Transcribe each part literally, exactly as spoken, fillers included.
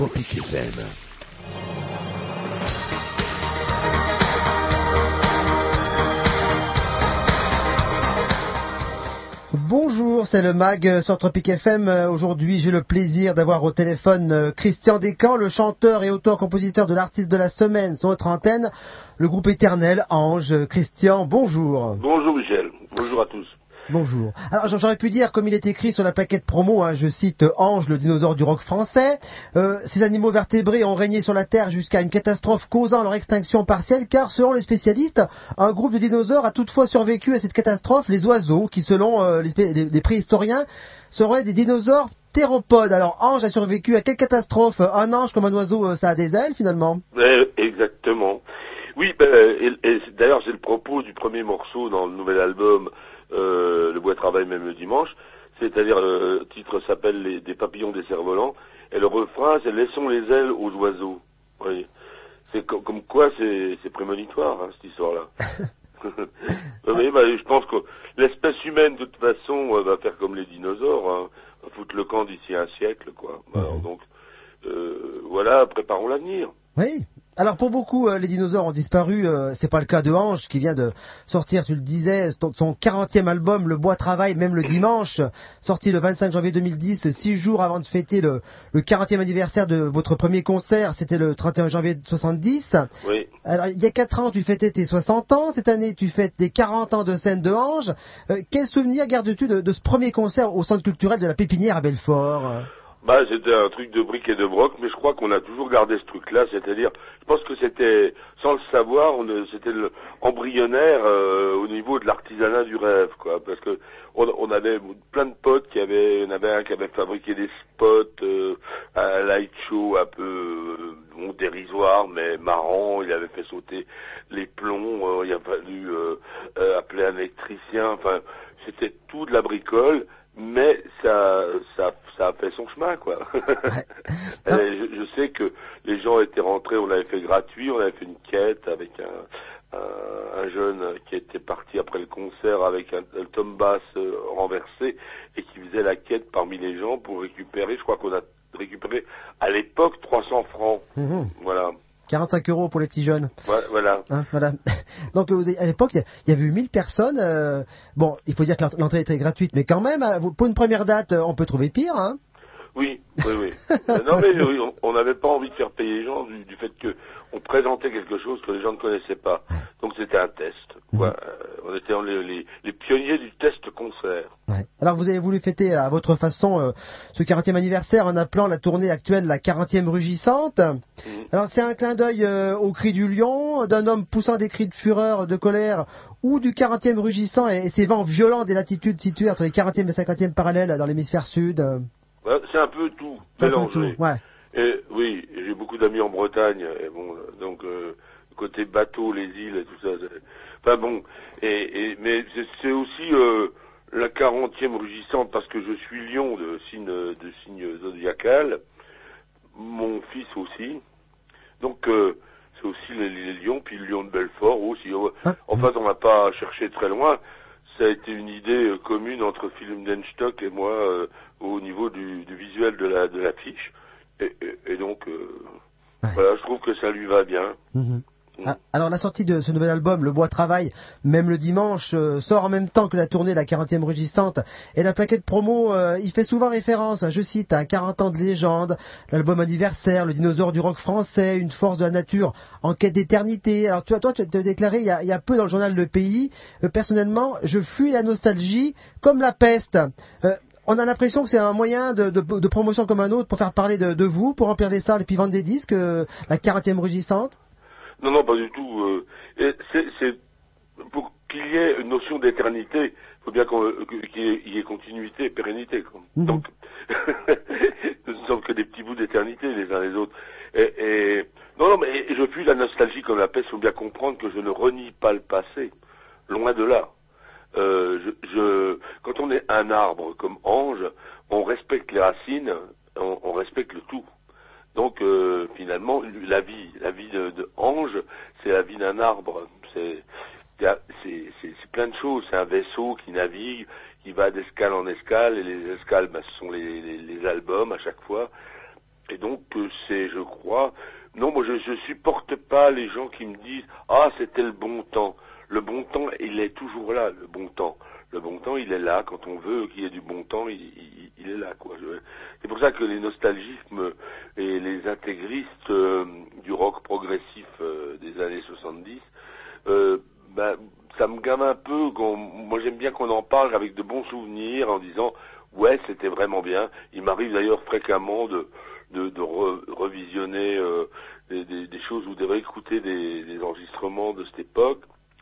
Tropique F M. Bonjour, c'est le Mag sur Tropique F M. Aujourd'hui, j'ai le plaisir d'avoir au téléphone Christian Descamps, le chanteur et auteur-compositeur de l'artiste de la semaine sur notre antenne, le groupe éternel Ange. Christian, bonjour. Bonjour Michel, bonjour à tous. Bonjour. Alors j'aurais pu dire, comme il est écrit sur la plaquette promo, hein, je cite Ange, le dinosaure du rock français, euh, ces animaux vertébrés ont régné sur la Terre jusqu'à une catastrophe causant leur extinction partielle, car selon les spécialistes, un groupe de dinosaures a toutefois survécu à cette catastrophe, les oiseaux, qui selon euh, les, les, les préhistoriens seraient des dinosaures théropodes. Alors Ange a survécu à quelle catastrophe? Un ange comme un oiseau, ça a des ailes finalement? euh, Exactement. Oui, ben, et, et d'ailleurs c'est le propos du premier morceau dans le nouvel album, Euh, le bois travaille même le dimanche, c'est-à-dire le titre s'appelle les, des papillons des cerfs-volants, et le refrain c'est laissons les ailes aux oiseaux. Oui. C'est co comme quoi c'est prémonitoire hein, cette histoire-là. Oui, bah, je pense que l'espèce humaine de toute façon euh, va faire comme les dinosaures, hein, va foutre le camp d'ici un siècle, quoi. Alors, donc euh, voilà, préparons l'avenir. Oui. Alors pour beaucoup, euh, les dinosaures ont disparu. Euh, c'est pas le cas de Ange qui vient de sortir, tu le disais, son quarantième album, Le Bois Travaille, même le dimanche, sorti le vingt-cinq janvier deux mille dix, six jours avant de fêter le, le quarantième anniversaire de votre premier concert. C'était le trente et un janvier soixante-dix. Oui. Alors il y a quatre ans, tu fêtais tes soixante ans. Cette année, tu fêtes tes quarante ans de scène de Ange. Euh, quel souvenir gardes-tu de, de ce premier concert au Centre culturel de la Pépinière à Belfort? Bah, c'était un truc de briques et de broc, mais je crois qu'on a toujours gardé ce truc-là, c'est-à-dire, je pense que c'était, sans le savoir, c'était embryonnaire euh, au niveau de l'artisanat du rêve, quoi, parce que on, on avait plein de potes qui avaient, il y en avait un qui avait fabriqué des spots, euh, un light show un peu euh, bon, dérisoire, mais marrant, il avait fait sauter les plombs, euh, il a fallu euh, euh, appeler un électricien, enfin, c'était tout de la bricole. Mais ça, ça, ça a fait son chemin, quoi. Ouais. je, je sais que les gens étaient rentrés, on l'avait fait gratuit, on avait fait une quête avec un, un, un jeune qui était parti après le concert avec un, un tom bass euh, renversé et qui faisait la quête parmi les gens pour récupérer, je crois qu'on a récupéré à l'époque trois cents francs. Mmh. Voilà. quarante-cinq euros pour les petits jeunes. Ouais, voilà. Hein, voilà. Donc à l'époque, il y avait eu mille personnes. Euh, bon, il faut dire que l'entrée était gratuite, mais quand même, pour une première date, on peut trouver pire, hein? Oui, oui, oui. Non, mais oui, on n'avait pas envie de faire payer les gens du, du fait que on présentait quelque chose que les gens ne connaissaient pas. Donc c'était un test. Quoi. Mmh. Euh, on était les, les, les pionniers du test concert. Ouais. Alors vous avez voulu fêter à votre façon euh, ce quarantième anniversaire en appelant la tournée actuelle la quarantième rugissante. Mmh. Alors c'est un clin d'œil euh, au cri du lion, d'un homme poussant des cris de fureur, de colère, ou du quarantième rugissant et, et ses vents violents des latitudes situées entre les quarantième et cinquantième parallèles dans l'hémisphère sud. Euh. Ouais, c'est un peu tout mélangé. Un peu tout, ouais. Et, oui, j'ai beaucoup d'amis en Bretagne, et bon, donc euh, côté bateau, les îles et tout ça. Enfin bon, et, et mais c'est aussi euh, la quarantième rugissante parce que je suis lion de signe de signe zodiacal, mon fils aussi. Donc euh, c'est aussi les, les lions, puis le lion de Belfort aussi. Ah. En fait, on n'a pas cherché très loin. Ça a été une idée euh, commune entre Philippe Denstock et moi euh, au niveau du, du visuel de la de l'affiche. Et, et, et donc, euh, ouais. Voilà, je trouve que ça lui va bien. Mmh. Ah, alors la sortie de ce nouvel album, Le Bois Travaille, même le dimanche, euh, sort en même temps que la tournée de la quarantième rugissante. Et la plaquette promo, euh, il fait souvent référence, je cite, à quarante ans de légende, l'album anniversaire, le dinosaure du rock français, une force de la nature en quête d'éternité. Alors toi, toi tu as déclaré il y a, il y a peu dans le journal Le Pays, euh, personnellement, je fuis la nostalgie comme la peste. Euh, On a l'impression que c'est un moyen de, de, de promotion comme un autre pour faire parler de, de vous, pour remplir les salles et puis vendre des disques, euh, la quarantième rugissante. Non, non, pas du tout. Euh, c'est pour qu'il y ait une notion d'éternité, il faut bien qu'il y ait continuité et pérennité. Quoi. Mmh. Donc, nous ne sommes que des petits bouts d'éternité les uns les autres. Et, et non, non, mais je fuis la nostalgie comme la peste. Il faut bien comprendre que je ne renie pas le passé, loin de là. Euh, je, je, quand on est un arbre comme Ange, on respecte les racines, on, on respecte le tout. Donc euh, finalement, la vie, la vie de, de Ange, c'est la vie d'un arbre. C'est plein de choses. C'est un vaisseau qui navigue, qui va d'escale en escale, et les escales, bah, ce sont les, les, les albums à chaque fois. et donc euh, c'est, je crois, non, moi je, je supporte pas les gens qui me disent ah c'était le bon temps. Le bon temps, il est toujours là, le bon temps. Le bon temps, il est là quand on veut qu'il y ait du bon temps, il, il, il est là, quoi. Je, c'est pour ça que les nostalgistes et les intégristes euh, du rock progressif euh, des années soixante-dix, euh, ben, ça me gamme un peu. Quand, moi, j'aime bien qu'on en parle avec de bons souvenirs, en disant ouais, c'était vraiment bien. Il m'arrive d'ailleurs fréquemment de de, de re, revisionner euh, des, des, des choses ou de réécouter des, des enregistrements de cette époque.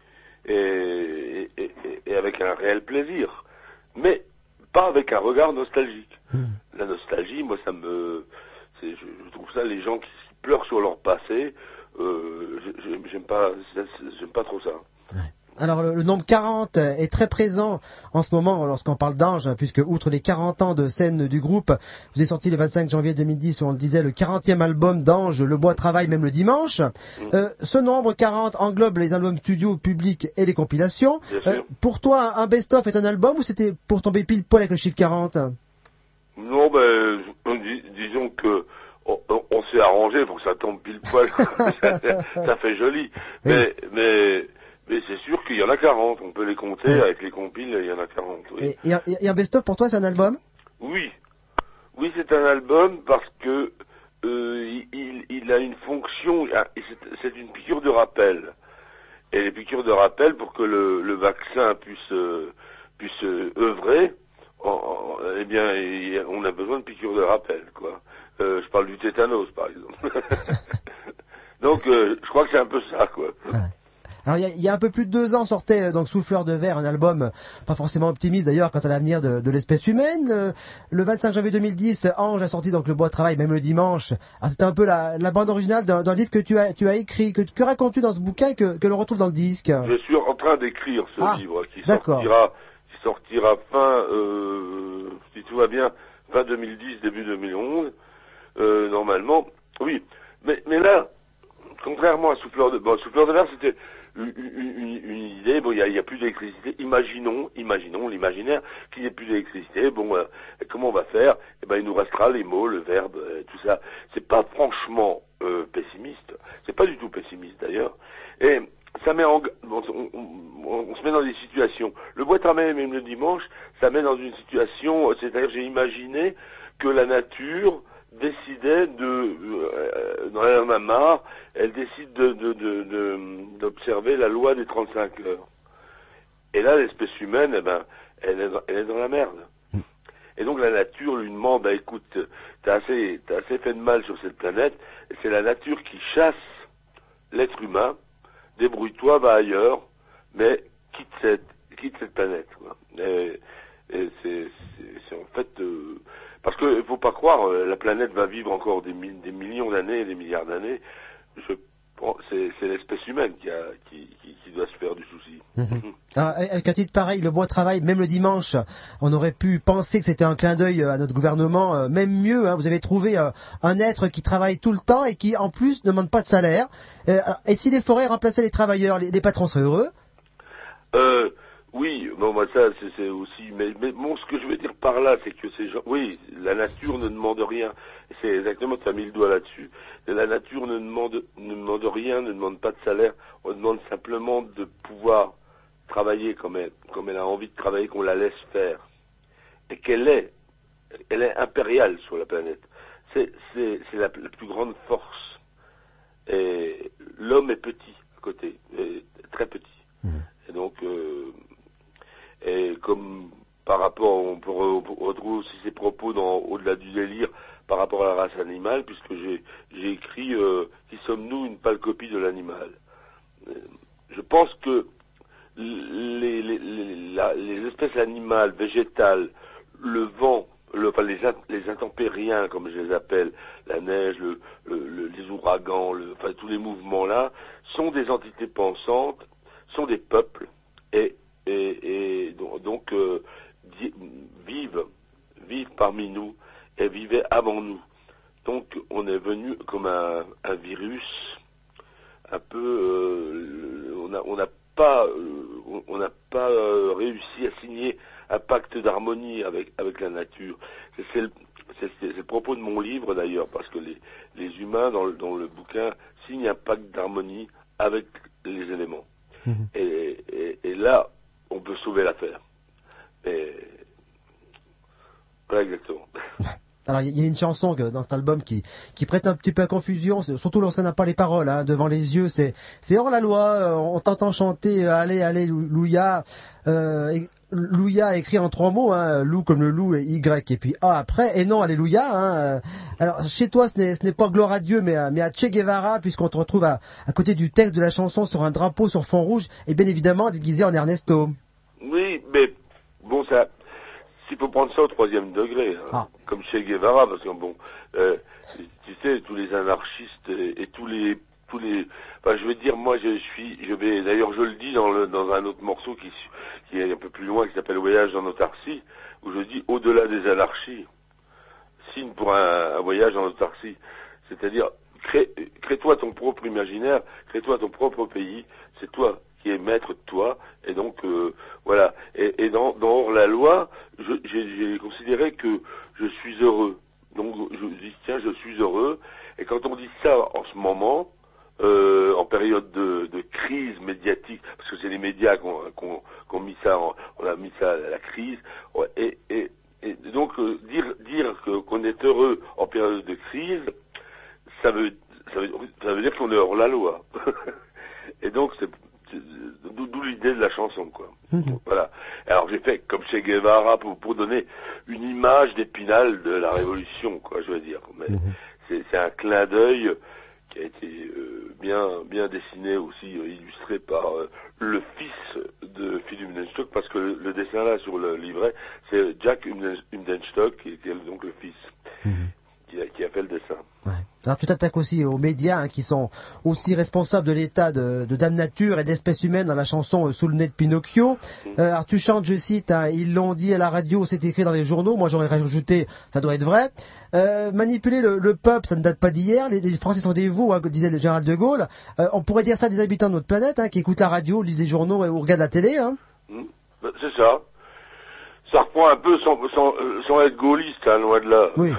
Et, et, et avec un réel plaisir, mais pas avec un regard nostalgique. Mmh. La nostalgie, moi, ça me, c'est, je, je trouve ça, les gens qui pleurent sur leur passé, euh, j'aime pas, j'aime pas trop ça. Ouais. Alors le, le nombre quarante est très présent en ce moment lorsqu'on parle d'Ange, puisque outre les quarante ans de scène du groupe, vous avez sorti le vingt-cinq janvier deux mille dix, où on le disait, le quarantième album d'Ange, Le Bois travaille même le dimanche. Mmh. Euh, ce nombre quarante englobe les albums studio, publics et les compilations. Euh, pour toi, un best-of est un album ou c'était pour tomber pile poil avec le chiffre quarante? Non, ben, dis, disons que on, on s'est arrangé pour que ça tombe pile poil. ça, ça fait joli. Oui. Mais, mais Mais c'est sûr qu'il y en a quarante, on peut les compter, mmh. avec les compiles, il y en a quarante, oui. Et, et, et un best-of pour toi, c'est un album? Oui. Oui, c'est un album parce que euh, il, il a une fonction, c'est, c'est une piqûre de rappel. Et les piqûres de rappel, pour que le, le vaccin puisse, euh, puisse euh, œuvrer, en, en, eh bien, il, on a besoin de piqûres de rappel, quoi. Euh, je parle du tétanos, par exemple. Donc, euh, je crois que c'est un peu ça, quoi. Ouais. Alors il y, y a un peu plus de deux ans sortait donc Souffleur de verre, un album pas forcément optimiste d'ailleurs quant à l'avenir de, de l'espèce humaine. Le, le vingt-cinq janvier deux mille dix, Ange a sorti donc Le Bois travaille même le dimanche. Alors c'était un peu la, la bande originale d'un, d'un livre que tu as, tu as écrit. Que, que racontes-tu dans ce bouquin que, que l'on retrouve dans le disque? Je suis en train d'écrire ce ah, livre qui d'accord. sortira, qui sortira fin, euh, si tout va bien, fin deux mille dix, début deux mille onze, euh, normalement. Oui, mais, mais là, contrairement à Souffleur de, bon, Souffleur de verre, c'était Une, une, une idée, bon, il n'y a, a plus d'électricité. Imaginons, imaginons l'imaginaire qu'il n'y ait plus d'électricité. Bon, euh, comment on va faire? Eh ben, il nous restera les mots, le verbe, euh, tout ça. C'est pas franchement euh, pessimiste. C'est pas du tout pessimiste d'ailleurs. Et ça met en, on, on, on, on se met dans des situations. Le bois travail même le dimanche, ça met dans une situation. C'est-à-dire, j'ai imaginé que la nature décidait de, euh, dans elle en a marre, elle décide de, de, de, de, d'observer la loi des trente-cinq heures. Et là, l'espèce humaine, eh ben, elle est, dans, elle est dans la merde. Et donc la nature lui demande, bah écoute, t'as assez, t'as assez fait de mal sur cette planète, et c'est la nature qui chasse l'être humain, débrouille-toi, va ailleurs, mais quitte cette, quitte cette planète, quoi. Et, et c'est, c'est, c'est en fait, euh, parce que faut pas croire, la planète va vivre encore des, des millions d'années, des milliards d'années. Je, c'est, c'est l'espèce humaine qui, a, qui, qui, qui doit se faire du souci. Mmh. Alors, avec un titre pareil, Le Bois travaille, même le dimanche, on aurait pu penser que c'était un clin d'œil à notre gouvernement, même mieux, hein, vous avez trouvé euh, un être qui travaille tout le temps et qui en plus ne demande pas de salaire. Euh, et si les forêts remplaçaient les travailleurs, les, les patrons seraient heureux? euh, Oui, bon, bah, ça, c'est, c'est aussi, mais, mais bon, ce que je veux dire par là, c'est que ces gens, oui, la nature ne demande rien. C'est exactement, tu as mis le doigt là-dessus. La nature ne demande, ne demande rien, ne demande pas de salaire. On demande simplement de pouvoir travailler comme elle, comme elle a envie de travailler, qu'on la laisse faire. Et qu'elle est, elle est impériale sur la planète. C'est, c'est, c'est la, la plus grande force. Et l'homme est petit à côté, très petit. Mmh. Et donc, euh, et comme par rapport, on peut retrouver aussi ses propos dans Au-delà du délire par rapport à la race animale, puisque j'ai, j'ai écrit euh, qui sommes-nous, une pâle copie de l'animal. Euh, je pense que les, les, les, la, les espèces animales, végétales, le vent, le, enfin les, les intempériens, comme je les appelle, la neige, le, le, les ouragans, le, enfin tous les mouvements-là, sont des entités pensantes, sont des peuples, et et, et donc, donc euh, vivent, vivent parmi nous et vivaient avant nous. Donc on est venu comme un, un virus, un peu, euh, on n'a on n'a pas, euh, on n'a pas euh, réussi à signer un pacte d'harmonie avec avec la nature. C'est, c'est, le, c'est, c'est le propos de mon livre d'ailleurs, parce que les, les humains dans le, dans le bouquin signent un pacte d'harmonie avec les éléments. Mmh. Et, et, et là, on peut sauver l'affaire. Et voilà exactement. Alors il y a une chanson que, dans cet album qui, qui prête un petit peu à confusion, surtout lorsqu'on n'a pas les paroles hein, devant les yeux. C'est, c'est hors la loi. On t'entend chanter euh, allez, allez, Louia. Euh, Louia écrit en trois mots, hein, loup comme le loup et Y et puis A après, et non alléluia. Hein. Alors chez toi ce n'est, ce n'est pas gloire à Dieu mais à, mais à Che Guevara, puisqu'on te retrouve à, à côté du texte de la chanson sur un drapeau sur fond rouge et bien évidemment déguisé en Ernesto. Oui, mais bon ça... S'il faut prendre ça au troisième degré, hein, ah. comme Che Guevara, parce que bon, euh, tu sais, tous les anarchistes et, et tous les, tous les, enfin, je veux dire, moi, je suis, je vais, d'ailleurs, je le dis dans le, dans un autre morceau qui, qui est un peu plus loin, qui s'appelle Voyage en autarcie, où je dis au-delà des anarchies, signe pour un, un voyage en autarcie, c'est-à-dire crée, crée-toi ton propre imaginaire, crée-toi ton propre pays, c'est toi qui est maître de toi, et donc euh, voilà. Et, et dans, dans la loi, je, j'ai, j'ai considéré que je suis heureux. Donc je dis tiens, je suis heureux. Et quand on dit ça en ce moment, euh, en période de, de crise médiatique, parce que c'est les médias qu'on qu'on, qu'on mis ça, en, on a mis ça à la crise. Et, et, et donc euh, dire dire que, qu'on est heureux en période de crise, ça veut ça veut, ça veut dire qu'on est hors la loi. Et donc c'est d'où l'idée de la chanson, quoi. Mmh. Voilà. Alors j'ai fait comme Che Guevara pour, pour donner une image d'Épinal de la Révolution, quoi, je veux dire. Mais mmh. c'est, c'est un clin d'œil qui a été euh, bien bien dessiné aussi, euh, illustré par euh, le fils de Philippe Umdenstock, parce que le, le dessin là sur le livret, c'est Jack Umdenstock, qui est donc le fils. Mmh. Qui a, qui a fait le dessin. Ouais. Alors tu t'attaques aussi aux médias hein, qui sont aussi responsables de l'état de, de Dame Nature et d'espèces humaines dans la chanson euh, Sous le nez de Pinocchio. Mmh. Euh, alors tu chantes, je cite, hein, ils l'ont dit à la radio, c'est écrit dans les journaux, moi j'aurais rajouté, ça doit être vrai. Euh, manipuler le, le peuple, ça ne date pas d'hier, les, les Français sont des veaux, hein, disait le général de Gaulle. Euh, on pourrait dire ça des habitants de notre planète hein, qui écoutent la radio, lisent les journaux ou regardent la télé. Hein. Mmh. C'est ça. Ça reprend un peu sans, sans, sans être gaulliste, hein, loin de là. Oui.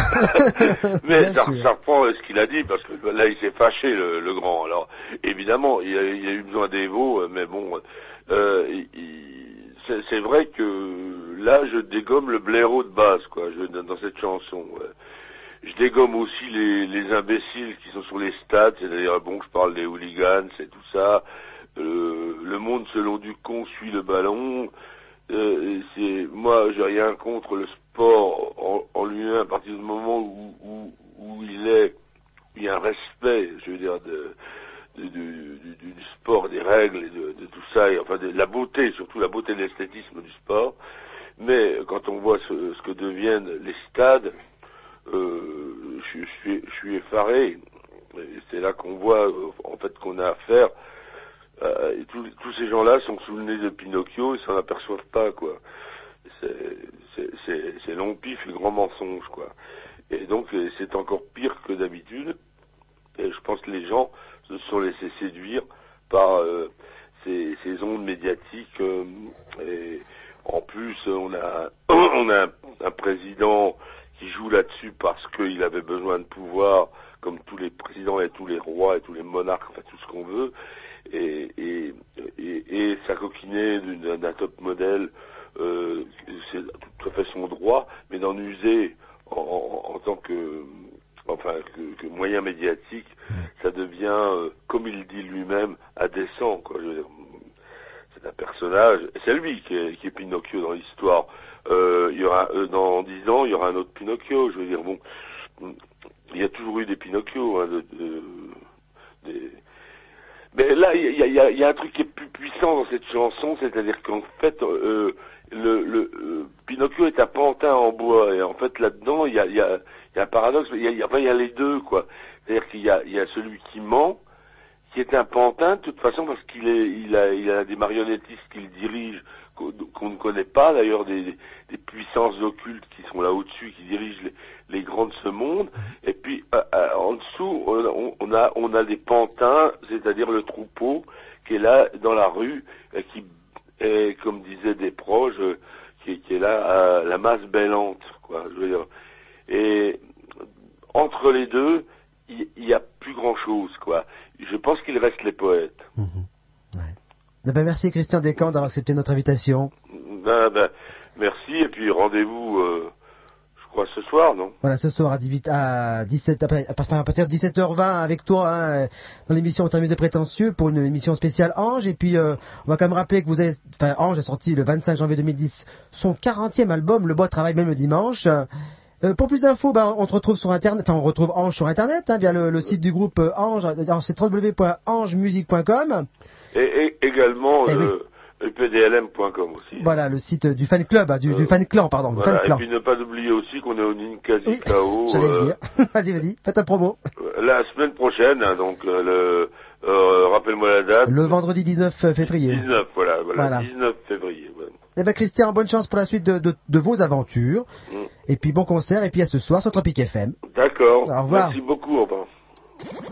Mais ça, ça reprend ce qu'il a dit, parce que là, il s'est fâché, le, le grand. Alors, évidemment, il a, il a eu besoin des veaux, mais bon, euh, il, c'est, c'est vrai que là, je dégomme le blaireau de base, quoi, je, dans cette chanson. Ouais. Je dégomme aussi les, les imbéciles qui sont sur les stades, c'est-à-dire, bon, je parle des hooligans, c'est tout ça. Euh, le monde selon du con suit le ballon. Euh, c'est, moi, j'ai rien contre le sport en, en lui-même, à partir du moment où, où, où il est, il y a un respect, je veux dire, de, de, de, de, du sport, des règles, et de, de tout ça, et enfin de la beauté, surtout la beauté de l'esthétisme du sport. Mais quand on voit ce, ce que deviennent les stades, euh, je, je, suis, je suis effaré. Et c'est là qu'on voit, en fait, qu'on a affaire. Euh, et tous, tous ces gens-là sont sous le nez de Pinocchio, ils s'en aperçoivent pas, quoi. C'est, c'est, c'est, c'est long pif et grand mensonge, quoi. Et donc, c'est encore pire que d'habitude. Et je pense que les gens se sont laissés séduire par euh, ces, ces ondes médiatiques. Euh, et en plus, on a, on a un, un président qui joue là-dessus parce qu'il avait besoin de pouvoir, comme tous les présidents et tous les rois et tous les monarques, enfin tout ce qu'on veut. Et, et, et, et s'acoquiner d'un, d'un top modèle, euh, c'est tout à fait son droit, mais d'en user en, en, en tant que, enfin, que, que moyen médiatique, ça devient, euh, comme il dit lui-même, indécent, quoi. Je veux dire, c'est un personnage, c'est lui qui est, qui est Pinocchio dans l'histoire. Euh, il y aura, euh, dans dix ans, il y aura un autre Pinocchio. Je veux dire, bon, il y a toujours eu des Pinocchio, hein, de, de, des mais là, il y a, y, a, y a un truc qui est plus puissant dans cette chanson, c'est-à-dire qu'en fait, euh, le, le euh, Pinocchio est un pantin en bois, et en fait, là-dedans, il y a, y, a, y a un paradoxe, il y a, y, a, enfin, y a les deux, quoi. C'est-à-dire qu'il y a, y a celui qui ment, qui est un pantin, de toute façon, parce qu'il est, il a, il a des marionnettistes qu'il dirige, qu'on, qu'on ne connaît pas, d'ailleurs, des, des puissances occultes qui sont là au-dessus, qui dirigent les, les grands de ce monde, et puis euh, euh, en dessous on, on a on a des pantins, c'est-à-dire le troupeau qui est là dans la rue, et qui est, comme disaient des proches, euh, qui, qui est là à la masse bêlante, quoi. Je veux dire. Et, entre les deux, il n'y a plus grand-chose, quoi. Je pense qu'il reste les poètes. Mmh. Ouais. Eh ben, merci Christian Descamps d'avoir accepté notre invitation. Ben, ben, merci, et puis rendez-vous, euh, je crois, ce soir, non? Voilà, ce soir à, dix-huit, à dix-sept, à partir de dix-sept heures vingt avec toi, hein, dans l'émission Autorisé Prétentieux, pour une émission spéciale Ange. Et puis, euh, on va quand même rappeler que vous avez, enfin, Ange a sorti le vingt-cinq janvier deux mille dix son quarantième album, Le Bois travaille même le dimanche. Euh, pour plus d'infos, ben, on te retrouve sur Internet, enfin, on retrouve Ange sur Internet, hein, via le, le site du groupe euh, Ange, c'est w w w point ange musique point com. Et, et également, et euh, oui. P D L M point com aussi. Voilà, le site du fan club, du, euh, du fan clan, pardon. Voilà, du fan clan. Et puis ne pas oublier aussi qu'on est au Ninkasi oui, K O. J'allais euh, le dire. Vas-y, vas-y, faites un promo. La semaine prochaine, hein, donc, euh, le, euh, rappelle-moi la date. Le vendredi dix-neuf février. dix-neuf, voilà, voilà, voilà. dix-neuf février. Ouais. Eh ben Christian, bonne chance pour la suite de, de, de vos aventures. Mm. Et puis bon concert, et puis à ce soir sur Tropic F M. D'accord. Au revoir. Merci beaucoup, au revoir.